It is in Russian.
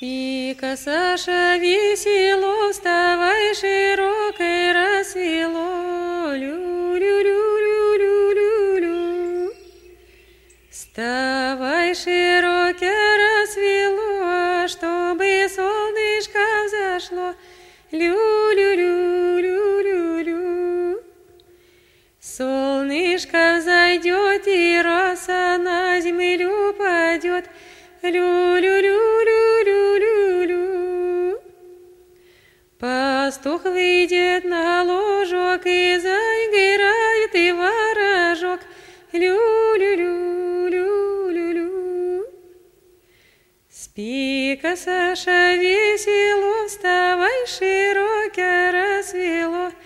Спи-ка, Саша, весело, вставай, широкой рассвело. Лю-лю-лю-лю-лю-лю-лю. Вставай, широкое рассвело, чтобы солнышко взошло. Лю-лю-лю-лю-лю-лю. Солнышко взойдет, и роса на землю падет. Лю-лю-лю-лю-лю-лю. Пастух выйдет на ложок, и заиграет и ворожок. Лю-лю-лю-лю-лю-лю. Спи-ка, Саша, весело, вставай, широкое рассвело.